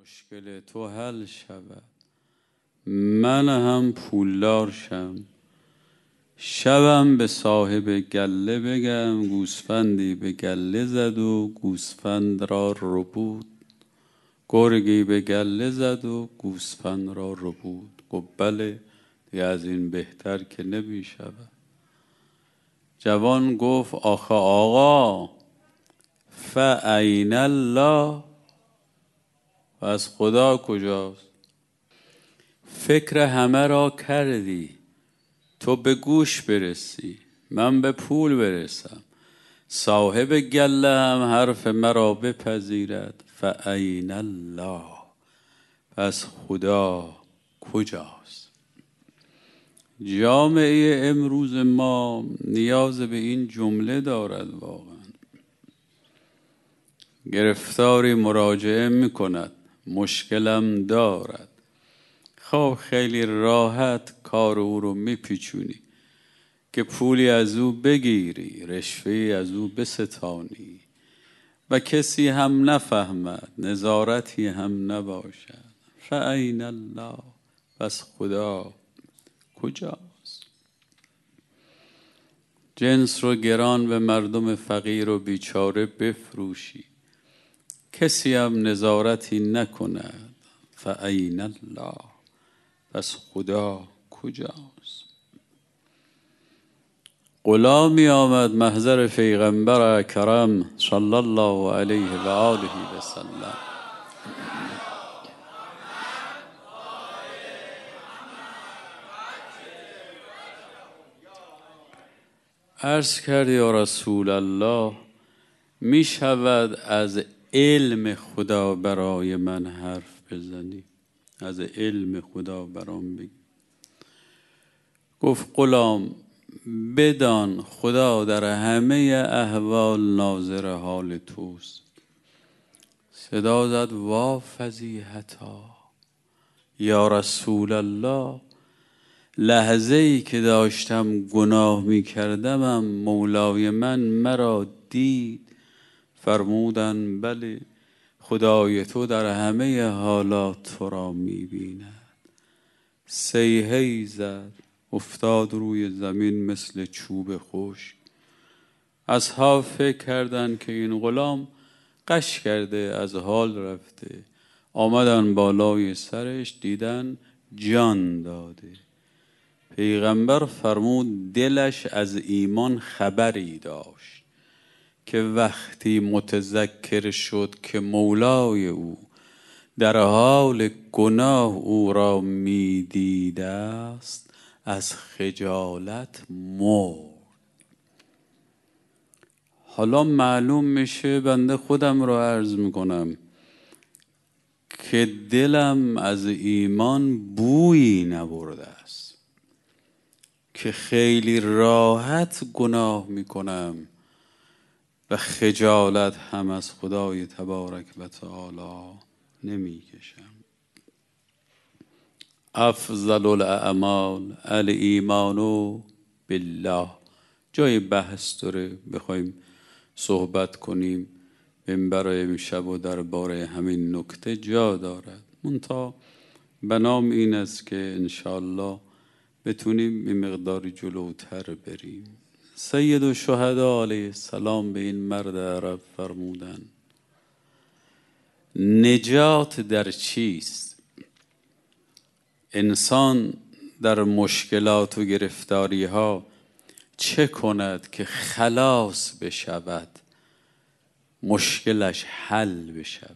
مشکل تو حل شود، من هم پولدار شبم به صاحب گله بگم گوسفندی به گله زد و گوسفند را ربود. گرگی به گله زد و گوسفند را ربود. گفت بله دیگه از این بهتر که نمی شود. جوان گفت آخه آقا فأین الله، پس خدا کجاست؟ فکر همه را کردی، تو به گوش برسی من به پول برسم، صاحب گله هم حرف مرا بپذیرد. فأین الله، پس خدا کجاست؟ جامعه امروز ما نیاز به این جمله دارد. واقعا گرفتاری مراجعه میکند، مشکلم دارد. خب خیلی راحت کار او رو میپیچونی که پولی از او بگیری، رشوه‌ای از او بستانی و کسی هم نفهمد، نظارتی هم نباشد. فأین الله، پس خدا کجاست؟ جنس رو گران به مردم فقیر و بیچاره بفروشی، کسی هم نظارتی نکند. فأین الله، پس خدا کجاست؟ غلامی آمد محضر پیغمبر اکرم صلی الله علیه و آله و سلم. عرض کرد یا رسول الله می شود از علم خدا برای من حرف بزنی؟ از علم خدا برام بگی. گفت غلام بدان خدا در همه احوال ناظر حال توست. صدا زد وا فضیحتا یا رسول الله، لحظه ای که داشتم گناه می کردمم مولای من مرا دید، فرمودن بله خدای تو در همه حالات تو را می بیند. صیحه‌ای زد افتاد روی زمین مثل چوب خشک. اصحاب فکر کردند که این غلام غش کرده از حال رفته. آمدن بالای سرش دیدن جان داده. پیغمبر فرمود دلش از ایمان خبری داشت که وقتی متذکر شد که مولای او در حال گناه او را می دیده است از خجالت مرد. حالا معلوم میشه، بنده خودم رو عرض میکنم که دلم از ایمان بویی نبرده است، که خیلی راحت گناه میکنم و خجالت هم از خدای تبارک و تعالی نمیکشم. افضل الاعمال الایمان بالله. جای بحث داره، بخوایم صحبت کنیم منبر امشب و درباره همین نکته جا دارد. منتها بنام این است که انشاءالله بتونیم این مقداری جلوتر بریم. سید الشهدا علیه السلام به این مرد عرب فرمودن نجات در چیست؟ انسان در مشکلات و گرفتاری ها چه کند که خلاص بشود، مشکلش حل بشود؟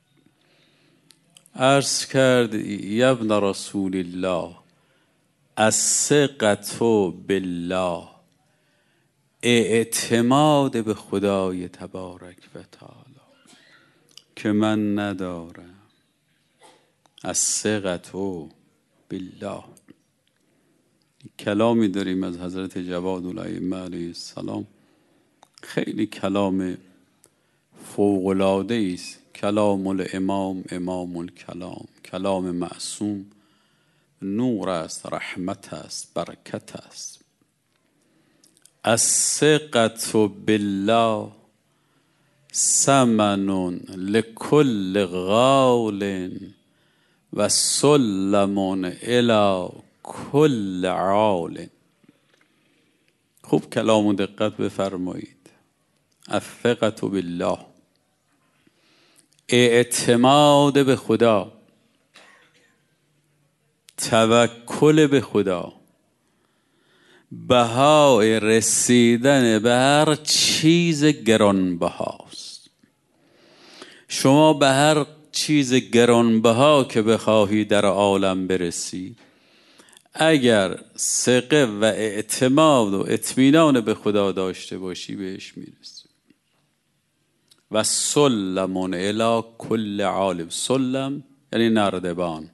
عرض کرد یابن رسول الله الثقة بالله، اعتماد به خدای تبارک و تعالی که من ندارم. الثقة بالله. کلامی داریم از حضرت جواد الائمه علیه السلام، خیلی کلام فوق‌العاده است. کلام الامام امام الکلام، کلام معصوم نور است، رحمت است، برکت است. الثقة بالله، سمن لکل غال و سلم الی کل عال. خوب کلام و دقت بفرمایید. الثقة بالله، اعتماد به خدا، توکل به خدا، بهای رسیدن به هر چیز گرانبهاست. شما به هر چیز گرانبها که بخواهی در عالم برسی، اگر ثقه و اعتماد و اطمینان به خدا داشته باشی بهش میرسی. و سلم الی کل عالم، سلم یعنی نردبان.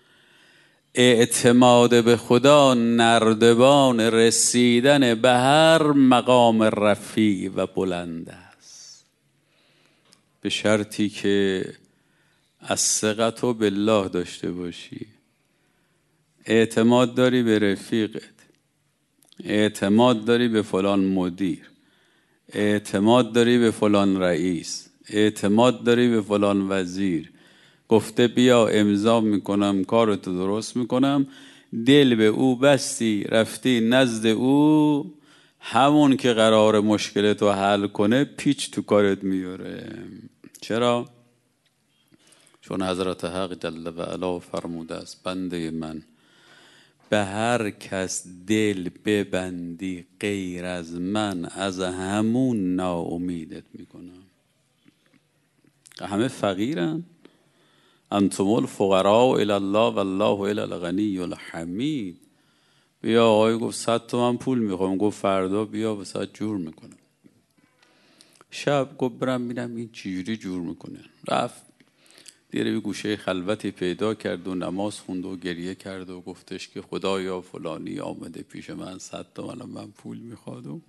اعتماد به خدا نردبان رسیدن به هر مقام رفیع و بلند است، به شرطی که الثقة بالله داشته باشی. اعتماد داری به رفیقت، اعتماد داری به فلان مدیر، اعتماد داری به فلان رئیس، اعتماد داری به فلان وزیر، گفته بیا امضا میکنم کارتو درست میکنم، دل به او بستی رفتی نزد او، همون که قرار مشکلتو حل کنه پیچ تو کارت میاره. چرا؟ چون حضرت حق جل و علا فرموده است بنده من به هر کس دل ببندی غیر از من از همون ناامیدت میکنم. همه فقیرن. انتم الفقراء الی الله والله الی الغنی الحمید. بیا آقای گفت 100 تومن پول میخوام، گفت فردا بیا واسه جور میکنم. شب گفت برم ببینم این چجوری جور میکنه. رفت دیره به گوشه خلوتی پیدا کرد و نماز خوند و گریه کرد و گفتش که خدایا فلانی آمده پیش من 100 تومن من پول میخواد و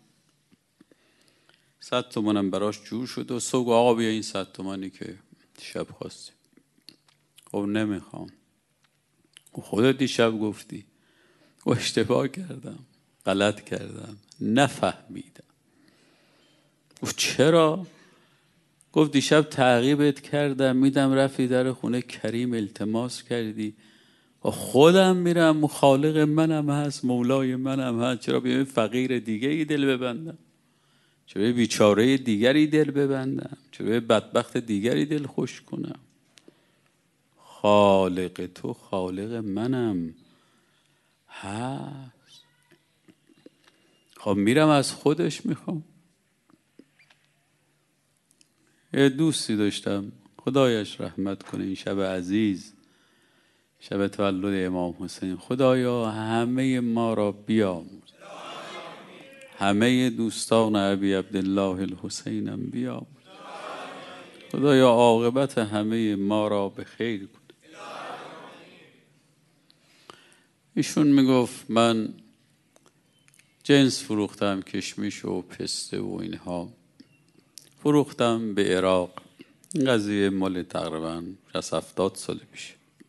100 تومنم براش جور شد و صبح آقا بیا این 100 تومنی که شب خواستی. خب نمیخوام. خودت دیشب گفتی. و اشتباه کردم، غلط کردم، نفهمیدم. گفت چرا؟ گفت دیشب تعقیبت کردم، میدم رفتی در خونه کریم التماس کردی و خودم میرم، خالق منم هست، مولای منم هست، چرا به فقیر دیگه ای دل ببندم؟ چرا به بیچاره دیگری دل ببندم؟ چرا به بدبخت دیگری دل خوش کنم؟ خالق تو خالق منم هست. خب میرم از خودش میخوام. یه دوستی داشتم خدایش رحمت کنه، این شب عزیز شب تولد امام حسین، خدایا همه ما را بیامرز، همه دوستان ابی عبدالله الحسین هم بیامرز، خدایا عاقبت همه ما را به خیر کن. ایشون میگفت من جنس فروختم، کشمیش و پسته و اینها فروختم به عراق. این قضیه مال تقریبا 60-70 سال پیش.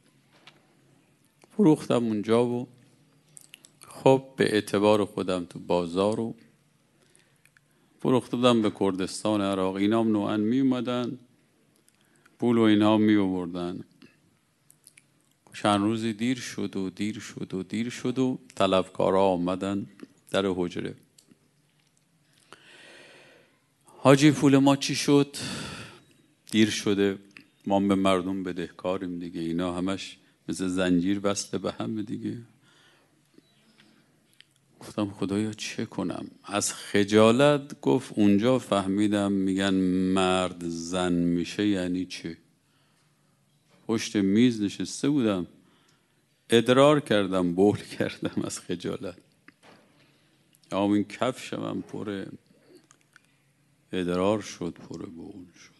فروختم اونجا و خب به اعتبار خودم تو بازار رو فروخته بودم به کردستان عراق. اینا هم نوعا می اومدن پول و اینها می آوردن. چند روزی دیر شد و طلبکارا آمدن در حجره. حاجی پول ما چی شد؟ دیر شده، ما به مردم بدهکاریم دیگه، اینا همش مثل زنجیر بسته به هم دیگه. گفتم خدایا چه کنم؟ از خجالت گفت اونجا فهمیدم میگن مرد زن میشه یعنی چه. پشت میز نشسته بودم، ادرار کردم، بول کردم از خجالت. اما این کفشم هم پر ادرار شد، پر بول شد.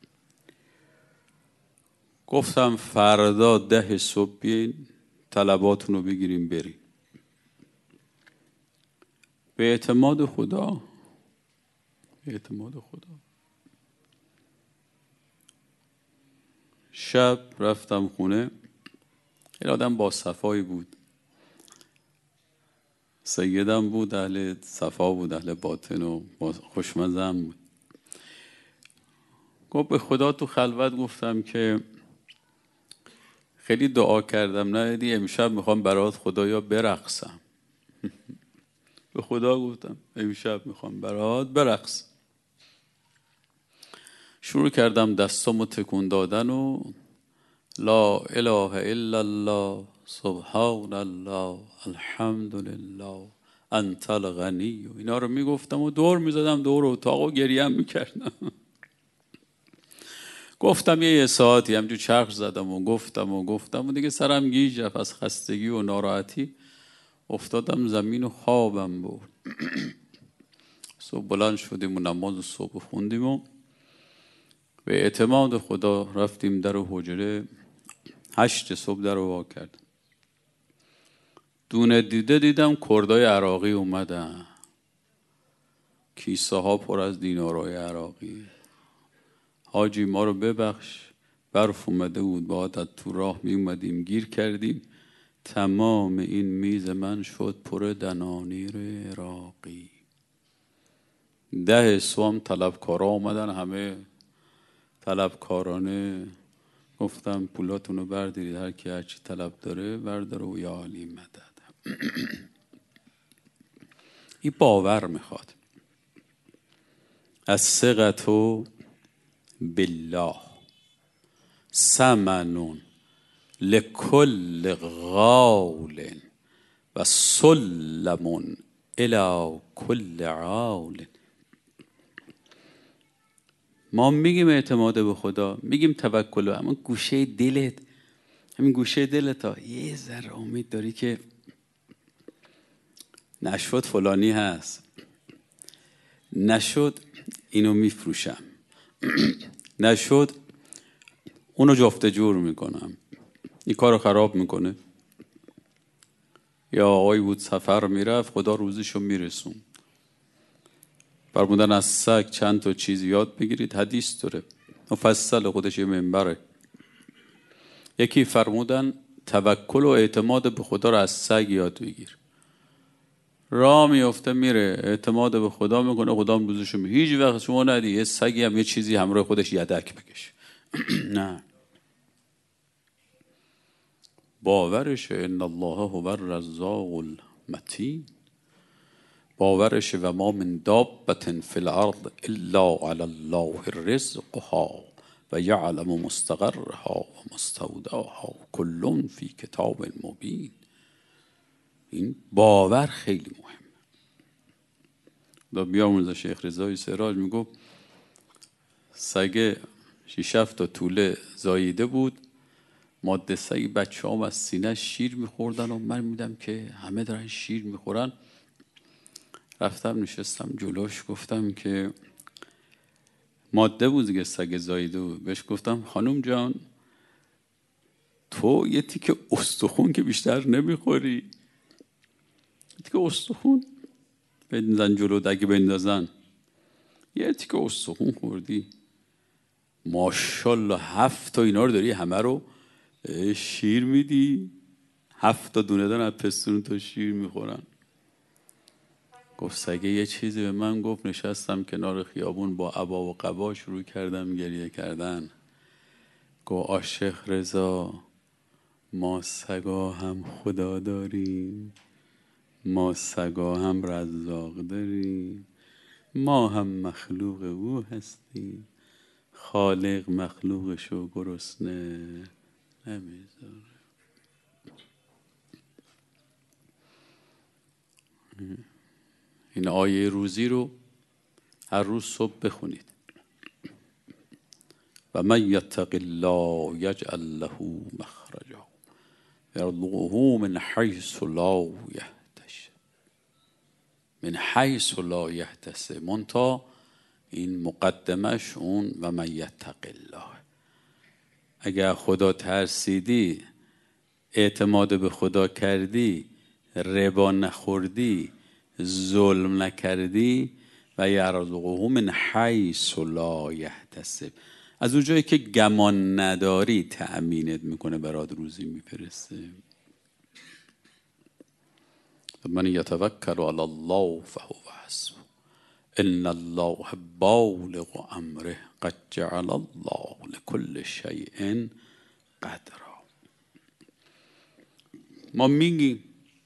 گفتم فردا 10 صبح بیاین طلباتون رو بگیریم بریم. به اعتماد خدا، شب رفتم خونه. این آدم با صفایی بود، سیدم بود، اهل صفا بود، اهل باطن و خوشمزه بود. گفت به خدا تو خلوت گفتم که خیلی دعا کردم، نه امشب میخوام برات خدایا برقصم. به خدا گفتم امشب میخوام برات برقصم. شروع کردم دستامو تکون دادن و لا اله الا الله سبحان الله الحمدلله انت الغنی و اینا رو میگفتم و دور میزدم دور اتاق و گریم میکردم. گفتم یه ساعتی همجور چرخ زدم و گفتم و دیگه سرم گیج رفت از خستگی و ناراحتی. افتادم زمین و خوابم بود. صبح بلند شدیم و نماز صبح خوندیم و به اعتماد خدا رفتیم در حجره. 8 صبح در رو وا کردم. دونه دیدم کردای عراقی اومدن، کیسه ها پر از دینارای عراقی. حاجی ما رو ببخش، برف اومده بود، با عادت تو راه می اومدیم گیر کردیم، تمام این میز من شد پر دنانیر عراقی. 10 صبح طلبکارا اومدن، همه طلبکارانه. گفتم پولاتونو بردارید، هر کی هر چی طلب داره برداره و یا علی مدد. این باور میخواد. از ثقة بالله ثمن لكل غال و سلم الی کل عال. ما میگیم اعتماد به خدا، میگیم توکل، اما گوشه دلت، همین گوشه دلت ها یه ذره امید داری که نشد فلانی هست، نشد اینو میفروشم، نشد اونو جفت جور میکنم، این کارو خراب میکنه. یا آقای بود سفر میرفت، خدا روزیشو میرسون. فرمودن از سگ چند تا چیز یاد بگیرید، حدیث داره مفصل، خودش یه منبره. یکی فرمودن توکل و اعتماد به خدا رو از سگ یاد بگیر. راه میفته میره اعتماد به خدا میکنه، خدا هم روزشو میگه. هیچ وقت شما ندی یه سگی هم یه چیزی همراه خودش یدک بکشه. نه، باورشه ان الله هو الرزاق المتین. باورشه و ما من دابة فی الارض الا علی الله رزقها و یعلم مستقرها و مستودعها کل فی کتاب مبین. این باور خیلی مهم. دا بیامرزه شیخ رضای سراج میگفت سگ 6-7 تا توله زاییده بود، ماده سگ بچه هم از سینه شیر میخوردن و من میدم که همه دارن شیر میخورن. رفتم نشستم جلوش، گفتم که ماده بود دیگه، سگ زاییده بود. بهش گفتم خانم جان تو یه تیکه استخون که بیشتر نمیخوری، یه تیکه استخون بندازن جلو دگه بندازن، یه تیکه استخون خوردی، ماشالله 7 تا اینا رو داری همه رو شیر میدی. 7 تا دونه دارن از پستون تو شیر میخورن. گفت سگه یه چیزی به من گفت، نشستم کنار خیابون با عبا و قبا شروع کردم گریه کردن. گفت عاشق رضا ما سگا هم خدا داریم، ما سگا هم رزاق داریم، ما هم مخلوق او هستیم، خالق مخلوقشو گرسنه نمیذاره. این آیه روزی رو هر روز صبح بخونید. و من یتق الله یجعل له مخرجا یرزقه من حیث لا یحتسب. من حیث لا یحتسب، منتها این مقدمش اون و من یتق الله. اگر خدا ترسیدی، اعتماد به خدا کردی، ربا نخوردی، ظلم نکردی، و یرزقه من حیث لا یحتسب، از اون جایی که گمان نداری تأمینت میکنه، برات روزی میفرسته. من یتوکل علی الله فهو حسبه ان الله بالغ امره قد جعل الله لكل شیء قدرا. ما میگیم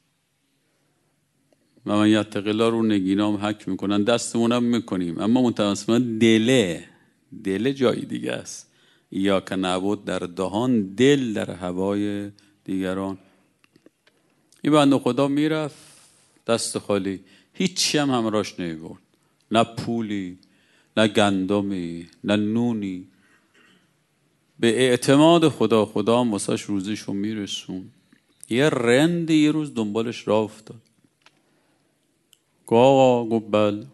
و من یتق الله رو نگینام حک میکنن، دستمونم میکنیم، اما متاسفانه دل جای دیگه است. ایاک نعبد در دهان، دل در هوای دیگران. این بنده خدا میرفت دست خالی، هیچی هم همراهش نمیبرد، نه پولی، نه گندمی، نه نونی. به اعتماد خدا هم واسهش روزیشو میرسون. یه رندی یه روز دنبالش راه افتاد. گفت آقا، گفت بله.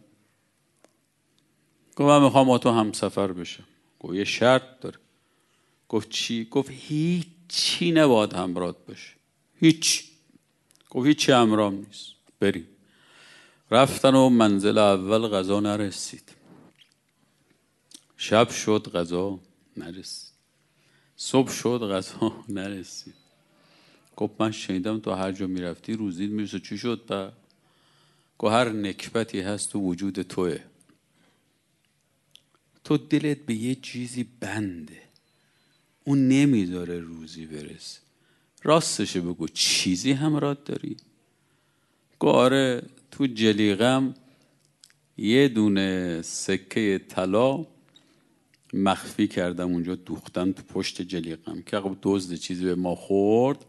گفت من میخوام با تو همسفر بشم. گفت یه شرط داره. گفت چی؟ گفت هیچی نباید همراهت باشه، هیچ. گفت هیچی همراه نیست، بریم. رفتن و منزل اول غذا نرسید، شب شد غذا نرسید، صبح شد غذا نرسید. گفت من شنیدم تو هر جا میرفتی روزید میرسه. چی شد با؟ گفت هر نکبتی هست تو وجود توه، تو دلت به یه چیزی بنده، اون نمیذاره روزی برسه. راستشه بگو، چیزی همراهت داری؟ گفت آره، تو جلیقم یه دونه سکه طلا مخفی کردم اونجا، دوختم تو پشت جلیقم که اگه دزد چیزی به ما خورد،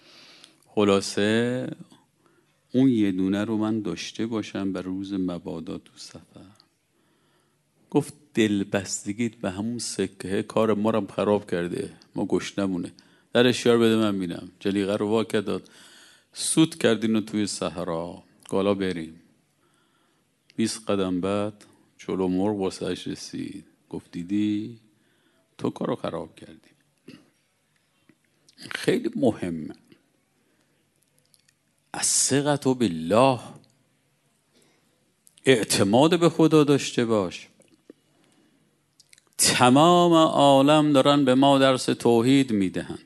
خلاصه اون یه دونه رو من داشته باشم بر روز مبادا تو سفر. گفت دلبستگیت به همون سکه کار ما رو خراب کرده، ما گشنمونه. در اشیار بده من میرم. جلیقه رو واکه داد، سود کردین و توی صحرا. گالا بریم. 20 قدم بعد چلو مرغ واسهش رسید. گفت دیدی تو کارو خراب کردی. خیلی مهمه. الثقة بالله، اعتماد به خدا داشته باش. تمام عالم دارن به ما درس توحید میدهن،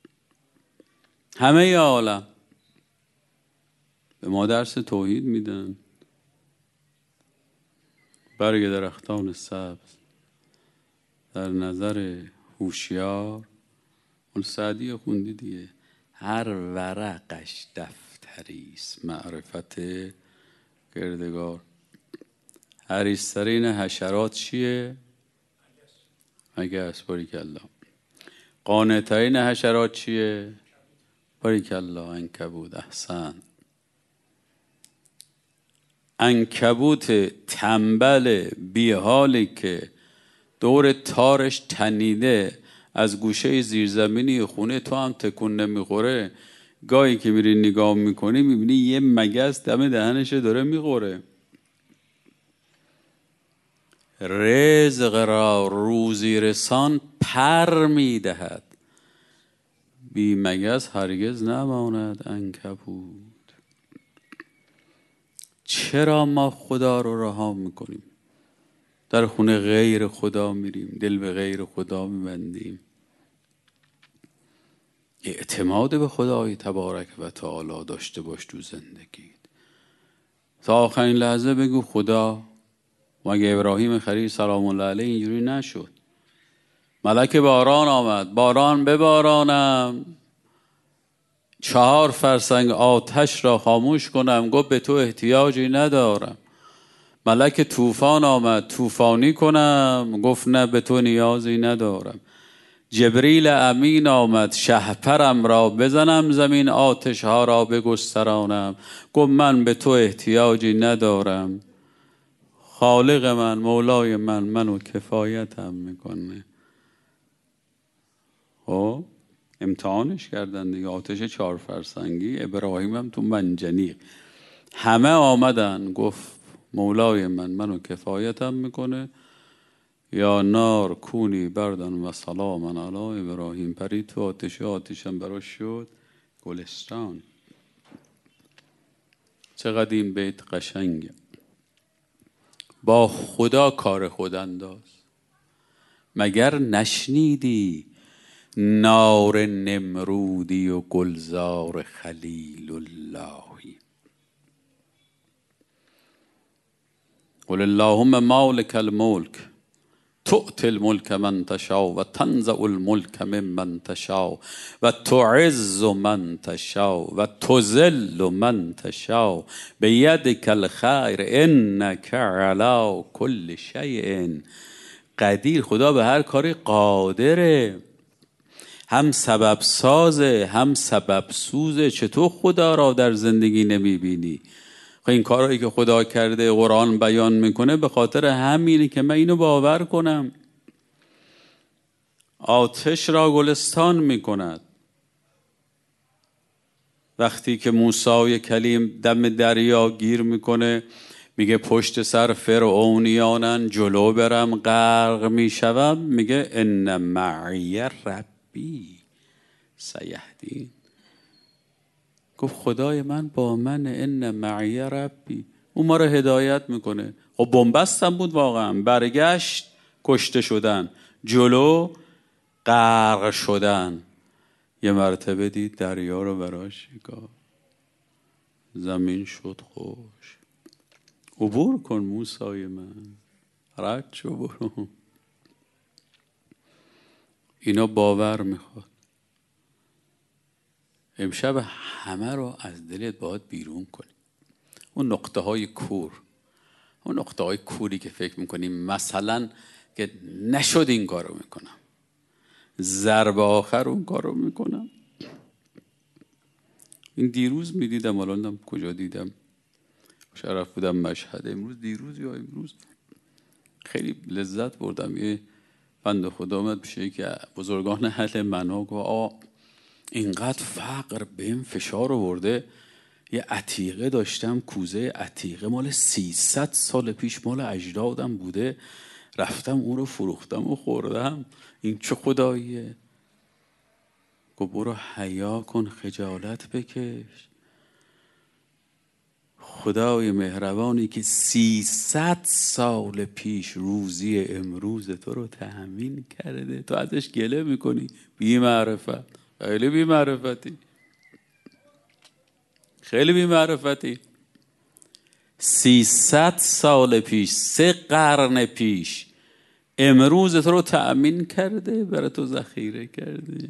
همه عالم به ما درس توحید میدن. برگ درختان سبز در نظر هوشیار، اون سعدی خوندی دیگه، هر ورقش دفتریست معرفت گردگار. حریص‌ترین حشرات چیه؟ مگس. باریکالله. قانع‌ترین حشرات چیه؟ باریکالله، عنکبوت. احسن. عنکبوت تنبل بیحالی که دور تارش تنیده از گوشه زیرزمینی خونه تو هم تکون نمیخوره، گاهی که میری نگاه میکنی میبینی یه مگس دم دهنش داره میخوره. رزق را روزی رسان پر میدهد، بی مگس هرگز نماند عنکبوت. چرا ما خدا رو رها میکنیم؟ در خونه غیر خدا میریم، دل به غیر خدا میبندیم. اعتماد به خدای تبارک و تعالی داشته باش تو زندگیت. تا آخرین لحظه بگو خدا. مگه ابراهیم خلیل سلام الله علیه اینجوری نشد؟ ملک باران آمد، باران ببارانم، 4 فرسنگ آتش را خاموش کنم. گفت به تو احتیاجی ندارم. ملک طوفان آمد، طوفانی کنم. گفت نه، به تو نیازی ندارم. جبریل امین آمد، شهپرم را بزنم زمین، آتش ها را بگسترانم. گفت من به تو احتیاجی ندارم. خالق من، مولای من، منو کفایتم میکنه. خب امتحانش کردن دیگه، آتش 4 فرسنگی. ابراهیم هم تو منجنیق. همه آمدن، گفت مولای من، منو کفایتم میکنه. یا نار کونی بردن و سلامن علی ابراهیم. پرید تو آتش، آتشم براش شد گلستان. چقدر این بیت قشنگه. با خدا کار خود انداز. مگر نشنیدی نار نمرودی و گلزار خلیل اللهی؟ قل اللهم مالک الملک تؤتی الملک من تشاء و تنزع الملک ممن تشاء و تعز من تشاء و تذل من تشاء بیدک الخیر انک علی کل شیء قدیر. خدا به هر کاری قادره، هم سبب سازه هم سبب سوزه. چطور خدا را در زندگی نمیبینی؟ این کارهایی که خدا کرده قرآن بیان میکنه به خاطر همینه که من اینو باور کنم. آتش را گلستان میکند. وقتی که موسی کلیم دم دریا گیر میکنه میگه پشت سر فرعونیانن، جلو برم غرق میشوم، میگه ان معی ربی سیهدین. گفت خدای من با من، ان معی ربی، اون ما رو هدایت میکنه. خب بنبست هم بود واقعا. برگشت کشته شدن، جلو غرق شدن. یه مرتبه دید دریا رو براش شکافت، زمین شد خوش. عبور کن موسی من، رد شو برو. اینا باور میخواد. امشب همه رو از دلت باید بیرون کنی. اون نقطه های کور، اون نقطه های کوری که فکر میکنی مثلا که نشد این کارو میکنم، ضرب آخر اون کارو میکنم. این دیروز میدیدم، الانم کجا دیدم، شرف بودم مشهد. دیروز یا امروز خیلی لذت بردم. یه بنده خدا اومد پیش یکی بزرگان اهل منا، گفت اینقدر فقر بهم فشار آورده. یه عتیقه داشتم، کوزه عتیقه مال 300 سال پیش مال اجدادم بوده، رفتم اون رو فروختم و خوردم. این چه خداییه؟ گفت برو حیا کن، خجالت بکش. خدای مهربانی که 300 سال پیش روزی امروز تو رو تأمین کرده، تو ازش گله میکنی؟ بی معرفت، خیلی بی معرفتی، خیلی بی معرفتی. 300 سال پیش، 3 قرن پیش امروز تو رو تأمین کرده، برای تو ذخیره کرده.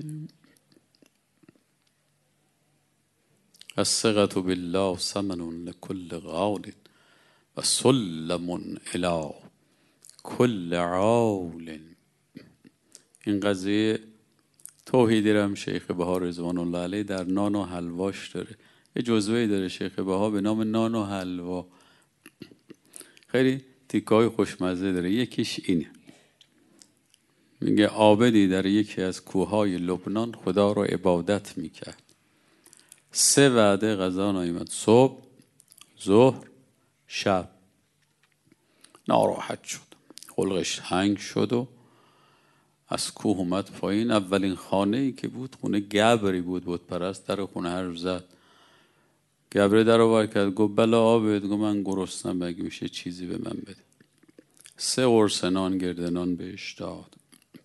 الثقة بالله ثمن لكل غال و سلم الی کل عال. این قضیه توحیدی رم شیخ بها رضوان الله علیه در نان و حلواش داره. یه جزوه‌ای داره شیخ بها به نام نان و حلوا، خیلی تیکه‌های خوشمزه داره. یکیش اینه، میگه عابدی در یکی از کوههای لبنان خدا رو عبادت میکرد. 3 وعده غذا نیامد، صبح، ظهر، شب. ناراحت شد، خلقش تنگ شد و از کوه اومد پایین. اولین خانه‌ای که بود خونه گبری بود، بت پرست. در خونه حرف زد. گبره در رو ور کرد، گفت بله عابد. گفت من گرسنم، اگه میشه چیزی به من بده. 3 قرص نان گرد نان بهش داد.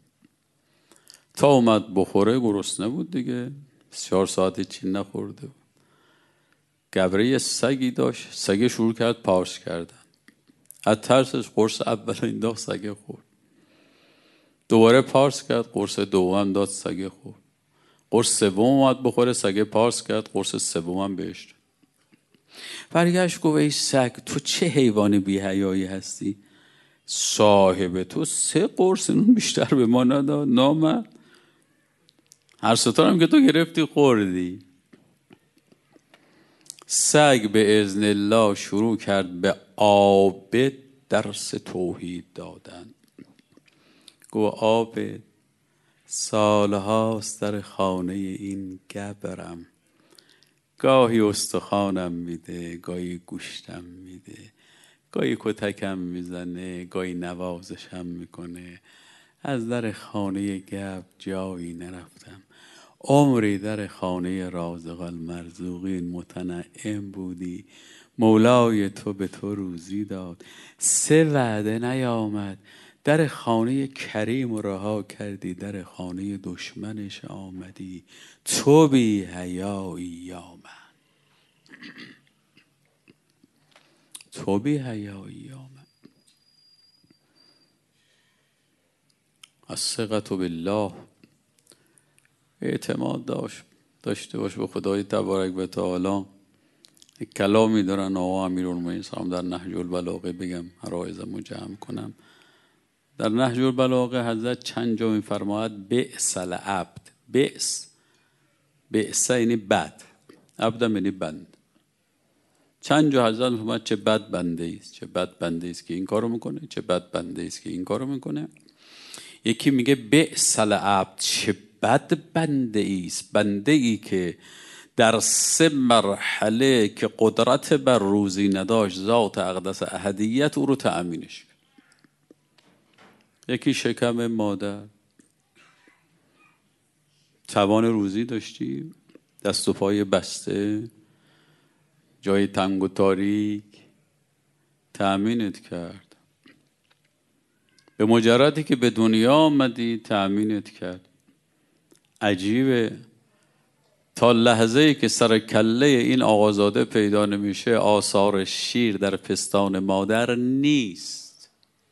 تا اومد بخوره گرسنه بود دیگه، 4 ساعت چی نخورده بود. گبره یه سگی داشت، سگ شروع کرد پارس کردن. از ترسش قرص اول انداخت، سگ خورد. دوباره پارس کرد، قرص دوم داد، سگ خورد. قرص سوم اومد بخوره، سگ پارس کرد، قرص سوم بهش داد. برگشت گفت ای سگ، تو چه حیوان بی حیایی هستی؟ صاحب تو 3 قرص نون بیشتر به ما نداد، نامرد. هر ستارم که تو گرفتی خوردی. سگ به اذن الله شروع کرد به عابد درس توحید دادن. گفت عابد، سالهاست در خانه این گبرم، گاهی استخوانم میده، گاهی گوشتم میده، گاهی کتکم میزنه، گاهی نوازشم میکنه. از در خانه گبر جایی نرفتم. عمری در خانه رازق المرزوقین متنعم بودی، مولای تو به تو روزی داد. 3 وعده نیامد، در خانه کریم رها کردی، در خانه دشمنش آمدی. تو بی حیایی یا من، تو بی حیایی یا من. از ثقة بالله، اعتماد داشته باش به خدای تبارک و تعالی. یک کلامی دارن آقا امیرالمومنین سلام در نهج البلاغه، بگم عرایضمو جمع کنم. در نهج البلاغه حضرت چند جا میفرماید بئس العبد. بئس یعنی بد، عبد یعنی بند. چند جا حضرت میفرماید چه بد بنده است، چه بد بنده است که این کارو میکنه، چه بد بنده است که این کارو میکنه. یکی میگه بئس العبد، چه بد بنده است، بنده ای که در 3 مرحله که قدرت بر روزی نداشت ذات اقدس احدیت او رو تأمینش. یکی شکم مادر، توان روزی داشتی، دست و پای بسته، جای تنگ و تاریک، تأمینت کرد. به مجردی که به دنیا آمدی تأمینت کرد. عجیبه تا لحظه‌ای که سر کله این آقازاده پیدا نمیشه آثار شیر در پستان مادر نیست.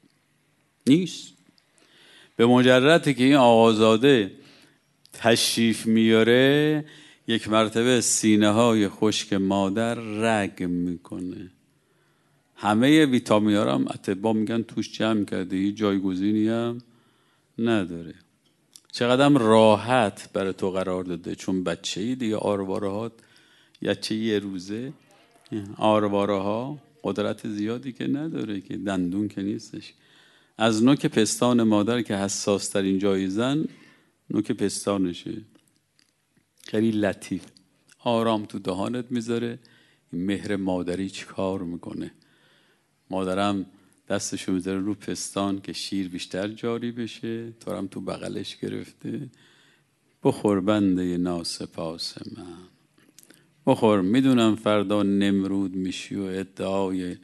به مجردی که این آقازاده تشریف میاره یک مرتبه سینه های خشک مادر رگ میکنه. همه ویتامین ها رو هم اطباء میگن توش جمع کرده، هیچ جایگزینی هم نداره. چقدر راحت برای تو قرار داده، چون بچه‌ای دیگه. آرواره ها یه روزه، آرواره ها قدرت زیادی که نداره، که دندون که نیستش. از نوک پستان مادر که حساس ترین جای زن نوک پستانشه، خیلی لطیف آرام تو دهانت میذاره. مهر مادری چی کار میکنه؟ مادرم دستشو میذاره رو پستان که شیر بیشتر جاری بشه، تو هم تو بغلش گرفته. بخور بنده ناسپاس من، بخور، میدونم فردا نمرود میشی و ادعای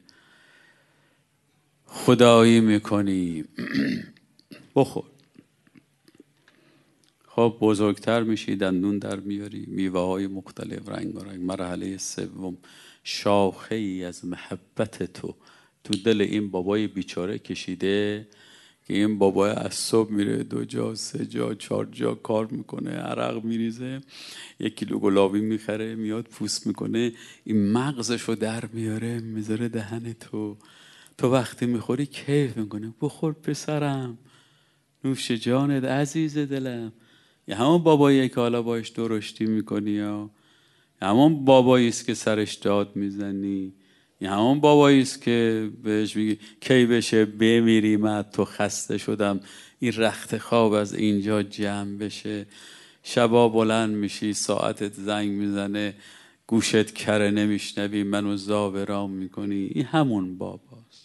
خدایی میکنی. بخور. خب بزرگتر میشی، دندون در میاری، میوه های مختلف رنگارنگ. مرحله 3 شاخه ای از محبت تو دل این بابای بیچاره کشیده که این بابای از صبح میره 2 جا 3 جا 4 جا کار میکنه، عرق میریزه، 1 کیلو گلابی میخره، میاد پوست میکنه، این مغزشو در میاره میذاره دهن تو وقتی میخوری کیف میکنه. بخور پسرم، نوش جانت عزیز دلم. یه همون بابایی که حالا باش درشتی میکنی، یا همون بابایی است که سرش داد میزنی، یا همون بابایی است که بهش میگی کی بشه بمیری، من تو خسته شدم، این رخت خواب از اینجا جمع بشه. شبا بلند میشی ساعتت زنگ میزنه گوشت کره نمیشنوی، منو زاورام میکنی. این همون باباست.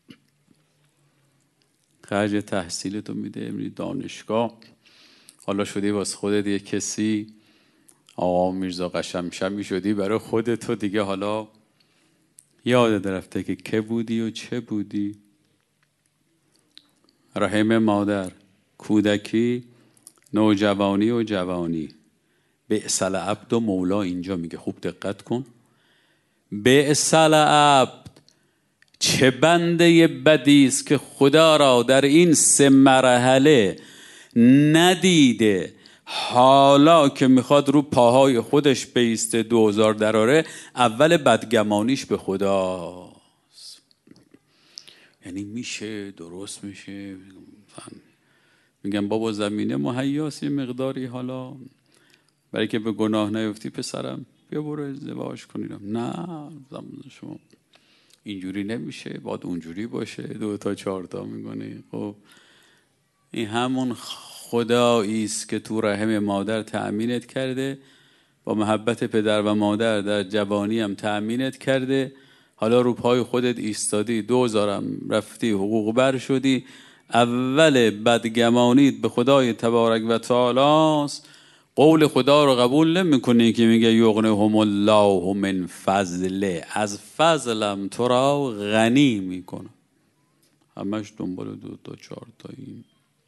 خرج تحصیلتو میده، میری دانشگاه، حالا شدی واسه خودت یه کسی، آقا میرزا قشمشمی شدی برای خودتو دیگه. حالا یادت رفته که که بودی و چه بودی. رحم مادر، کودکی، نوجوانی و جوانی. بئس العبد و مولا اینجا میگه، خوب دقت کن. بئس العبد، چه بنده بدی است که خدا را در این 3 مرحله ندیده، حالا که میخواد رو پاهای خودش بیسته 2000 دراره، اول بدگمانیش به خداست. یعنی میشه درست میشه، میگم بابا زمینه مهیاست یه مقداری، حالا برای که به گناه نیفتی پسرم بیا برو ازدواج کنیم. نه شما اینجوری نمیشه، باید اونجوری باشه، 2 تا 4 تا میکنی. خب این همون خدایی است که تو رحم مادر تأمینت کرده، با محبت پدر و مادر در جوانی هم تأمینت کرده. حالا رو پای خودت ایستادی، 2000 هم رفتی حقوق بر شدی. اول بدگمانیت به خدای تبارک و تعالی است. قول خدا رو قبول نمیکنی که میگه یغنیهم الله من فضله، از فضلم تو را غنی میکنه. همش دنبال 2 تا 4 تایی.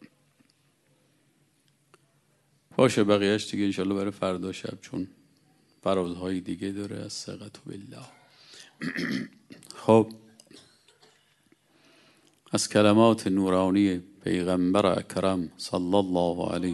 باشه بقیهش دیگه انشالله برای فردا شب، چون فرازهای دیگه داره. از ثقة بالله. خب از کلمات نورانی پیغمبر اکرم صلی الله علیه.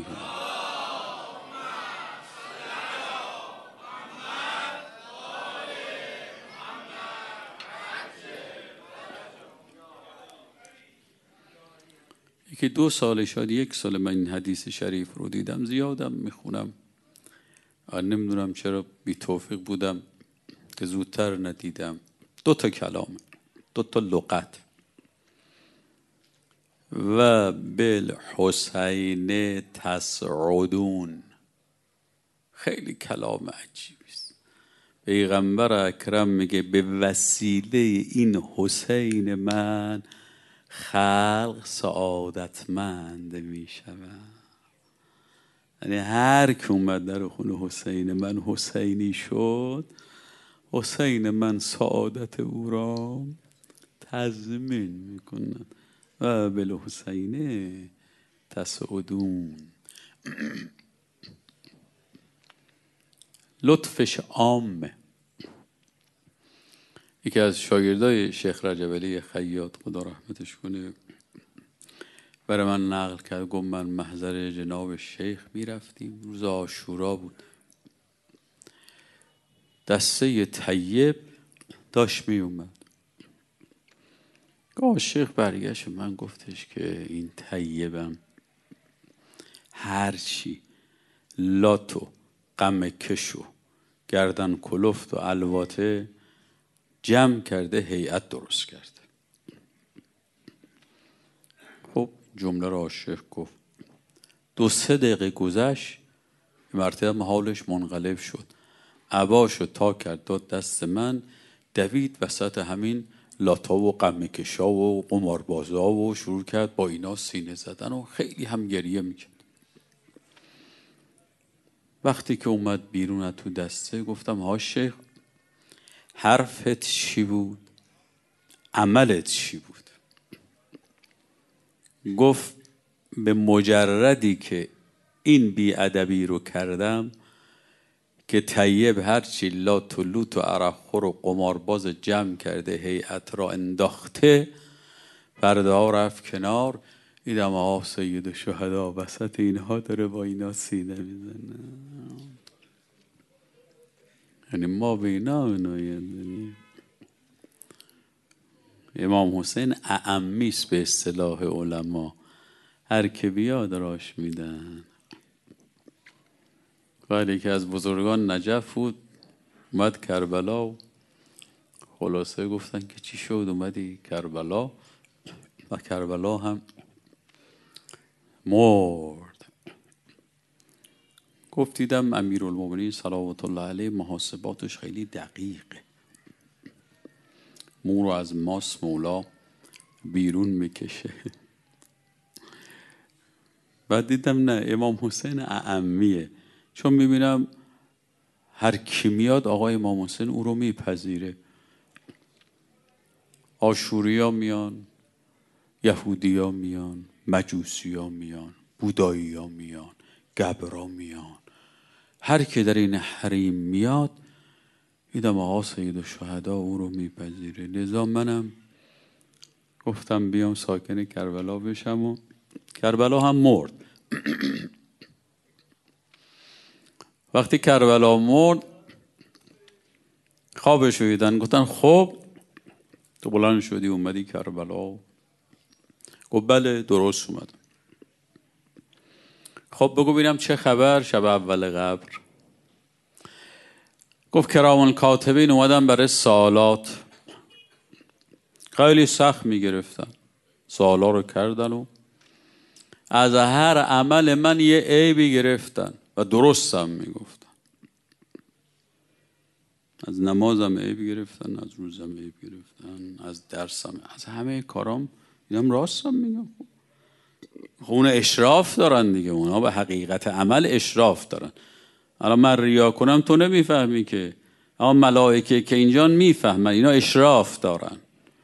یکی 2 سال شاید 1 سال من این حدیث شریف رو دیدم، زیادم میخونم، نمیدونم چرا بی توفیق بودم که زودتر ندیدم. 2 تا کلام، 2 تا لغت. و بالحسین تسعدون، خیلی کلام عجیبی است. پیغمبر اکرم میگه به وسیله این حسین من خلق سعادتمند میشوند. یعنی هر که اومد در خونه حسین من حسینی شد، حسین من سعادت او را تضمین میکنند. و بالحسین تسعدون. لطفش عامه. یکی از شاگردای شیخ رجب علی خیاط خدا رحمتش کنه برای من نقل کرد، گفت من محضر جناب شیخ میرفتیم، روز عاشورا بود، دسته طیب داشت می اومد. گاه شیخ برگشت من گفتش که این طیبم هرچی لات و غم کش و گردن کلفت و الواته جمع کرده هیئت درست کرده. خب جمله را شیخ گفت. 2-3 دقیقه گذشت، مرتبه حالش منقلب شد، عباشو تا کرد داد دست من، دوید وسط همین لاتا و غم کشا و قماربازا و شروع کرد با اینا سینه زدن و خیلی هم گریه میکرد. وقتی که اومد بیرون از تو دسته گفتم ها شیخ، حرفت چی بود؟ عملت چی بود؟ گفت به مجردی که این بیادبی رو کردم که طیب هرچی لات و لوت و عرقخور و قمارباز جمع کرده هیئت را انداخته، پرده ها رفت کنار، دیدم سید شهدا وسط اینها داره با اینا سینه میزنه. یعنی ما به اینا عنایت داریم. امام حسین اعمیست به اصطلاح علما، هر که بیاد راش میدن. ولی که از بزرگان نجف بود، اومد کربلا و خلاصه گفتن که چی شد اومدی کربلا؟ و کربلا هم مرد. گفت دیدم امیرالمومنین صلوات الله علیه محاسباتش خیلی دقیقه، مو رو از ماس مولا بیرون میکشه. بعد دیدم نه، امام حسین اعمیه، چون میبینم هر کی میاد آقای امام حسین او رو میپذیره. آشوریا میان، یهودیا میان، مجوسیا میان، بوداییا میان، گبرا میان، هر کی در این حریم میاد دیدم آقا سید الشهدا او رو میپذیره. لذا منم گفتم بیام ساکن کربلا بشم و کربلا هم مرد. وقتی کربلا مرد خوابش دیدن، گفتن خب تو بلند شدی اومدی کربلا؟ گفت بله درست اومدم. خب بگو ببینم چه خبر شب اول قبر؟ گفت کرام کاتبین اومدن برای سوالات، خیلی سخت میگرفتن، سوالا رو کردن و از هر عمل من یه عیبی گرفتن و درستم میگفتن. از نمازم عیب گرفتن، از روزم عیب گرفتن، از درسم، از همه کارام دیدم راستم میگم. خب اون اشراف دارن دیگه، اونا به حقیقت عمل اشراف دارن. الان من ریا کنم تو نمیفهمی که، اما ملائکه که اینجا میفهمن، اینا اشراف دارن.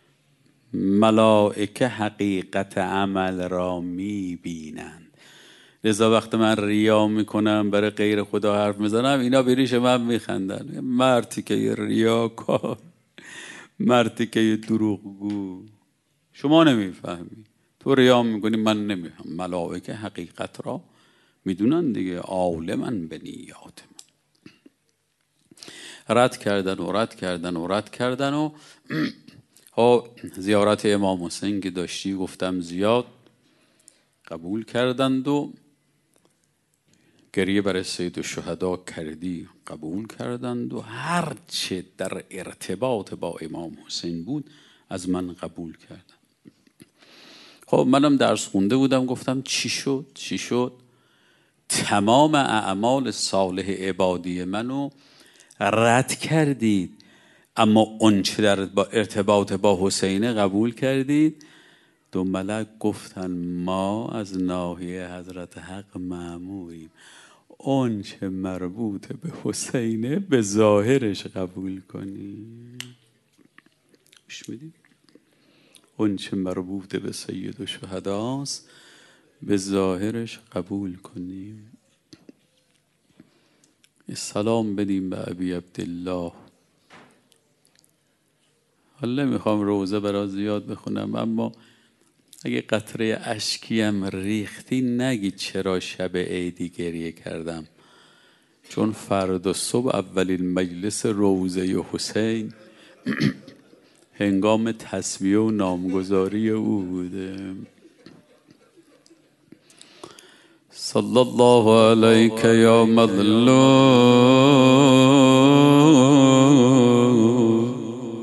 ملائکه حقیقت عمل را میبینن. لذا وقت من ریا میکنم برای غیر خدا حرف میزنم، اینا به ریش من میخندن. مردی که یه ریاکار، مردی که یه دروغگو. شما نمیفهمی، تو ریا میکنی، من نمیفهم. ملائکه حقیقت را میدونن دیگه، عالمن به نیات من. رد کردن و زیارت امام حسین که داشتی گفتم زیاد قبول کردند و گریه برای سید الشهدا کردی قبول کردند و هر چه در ارتباط با امام حسین بود از من قبول کردند. خب منم درس خونده بودم، گفتم چی شد؟ تمام اعمال صالح عبادی منو رد کردید، اما اون چه در ارتباط با حسین قبول کردید. دو ملک گفتن ما از ناحیه حضرت حق مأموریم، اون چه مربوط به حسینه به ظاهرش قبول کنیم. گوش میدید؟ اون چه مربوط به سید الشهداست به ظاهرش قبول کنیم. سلام بدیم به ابی عبدالله. حالا نمیخوام روزه برای زیاد بخونم، اما اگه قطره اشکیم ریختی نگید چرا شب عیدی گریه کردم، چون فردا صبح اولین مجلس روضه حسین هنگام تسمیه و نامگذاری او بوده. صلی الله علیک یا مظلوم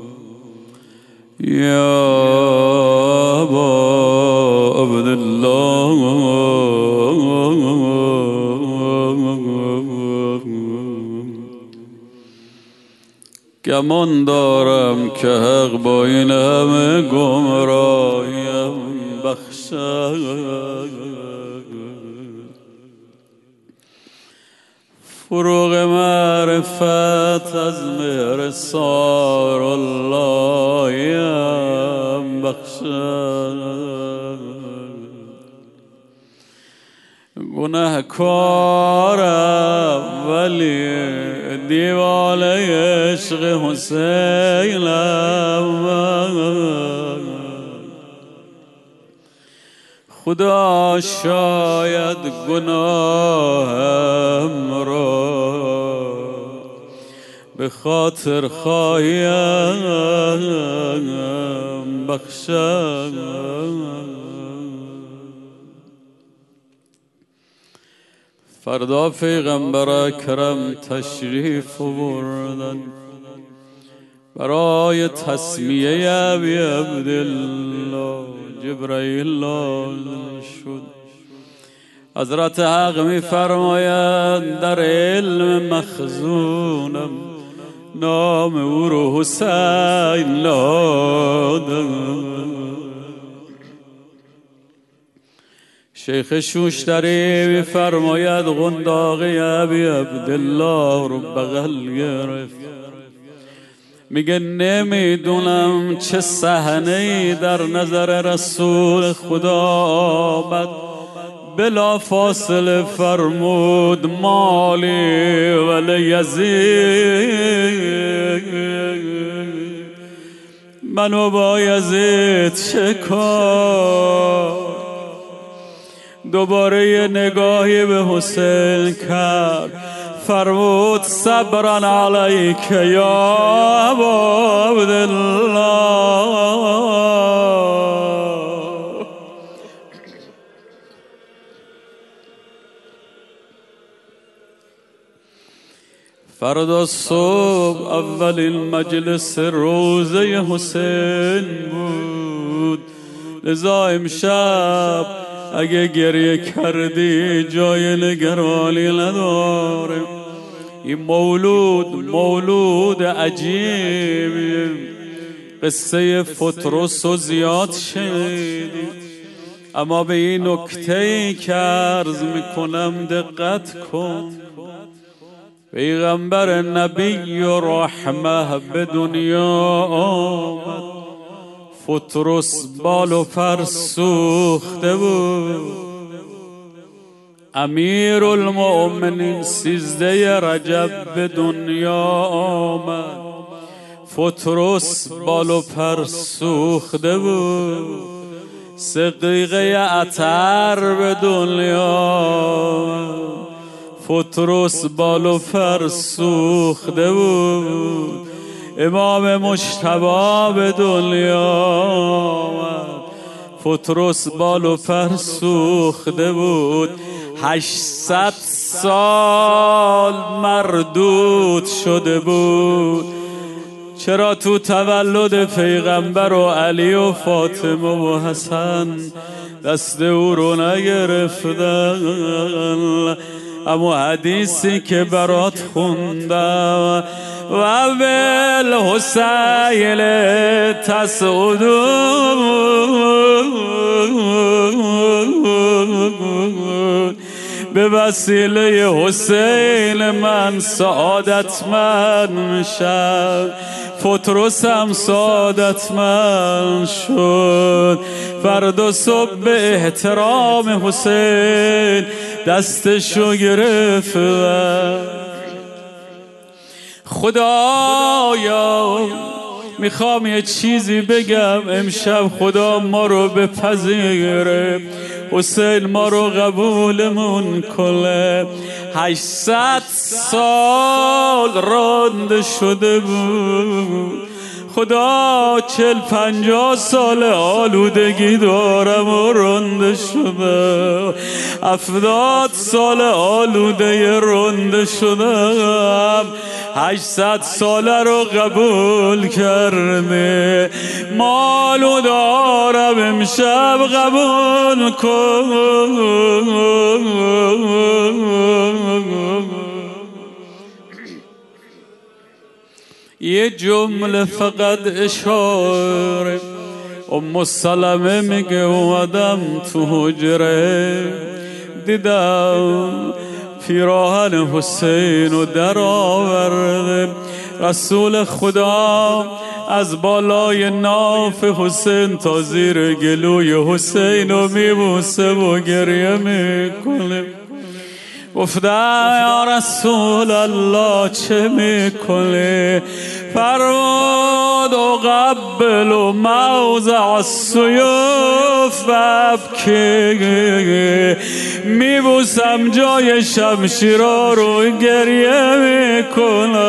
یا ابا عبدالله، گمان دارم که حق با این همه گمراهیم بخشد. فروغ معرفت از مهر سار اللهیم بخشد. گناهکارم ولی دیوال عشق حسینم، خدا شاید گناهم را به خاطر خواهیم بخشد. فردا پیغمبر اکرم تشریف آوردن برای تسمیه ابی عبدالله. جبرائیل شد. حضرت حق می فرماید در علم مخزونم نام او رو حسین نادم. شیخ شوشتری می فرماید غنداغی ابی عبدالله رو بغل گرفت، میگه نمیدونم چه صحنه‌ای در نظر رسول خدا آمد، بلا فاصله فرمود مالی ولی یزید، منو با یزید چه کار. دوباره یه نگاهی به حسین کرد، فرمود صبرا علیک یا ابا عبدالله. فردا صبح اولین مجلس روضه حسین بود، لذا امشب اگه گریه کردی جای نگرانی نداره. این مولود عجیبی، قصه فطرس و زیاد شنیدی، اما به این نکته‌ای که عرض میکنم دقت کن. پیغمبر نبی و رحمه به دنیا آمد، فطرس بال و پر سوخته بود. امیر المؤمنین 13 رجب به دنیا آمد، فطرس بال و پر سوخته بود. سقیقه عطر به دنیا، پطرس بال و پر سوخته بود. امام مجتبی به دنیا، پطرس بال و پر سوخته بود. 800 سال مردود شده بود. چرا تو تولد پیغمبر و علی و فاطمه و حسن دست او رو نگرفتن؟ اما حدیثی که برات خوندم و بالحسین تسعد به وسیله حسین من سعادتمند میشم. پطرس هم سعادتمند شد. فردا صبح به احترام حسین دستشو گرفت. خدایا میخوام یه چیزی بگم امشب، خدا ما رو بپذیره، حسین ما رو قبولمون کنه. 800 سال رانده شده بود. خدا 40-50 سال آلودگی دارم و رانده شده. 70 سال آلوده رانده شدم. 800 ساله رو قبول کرده. مالو دارم امشب قبول کن. یه جمله فقط اشاره. ام سلمه میگه اومدم تو حجره، دیدم پیراهن حسین رو در آورده. رسول خدا از بالای ناف حسین تا زیر گلوی حسین رو میبوسه و گریه میکنه. گفتم یا رسول الله چه میکنه؟ فرمود اقبل و موضع السیوف ببکی، میبوسم جای شمشیرا رو گریه میکنم.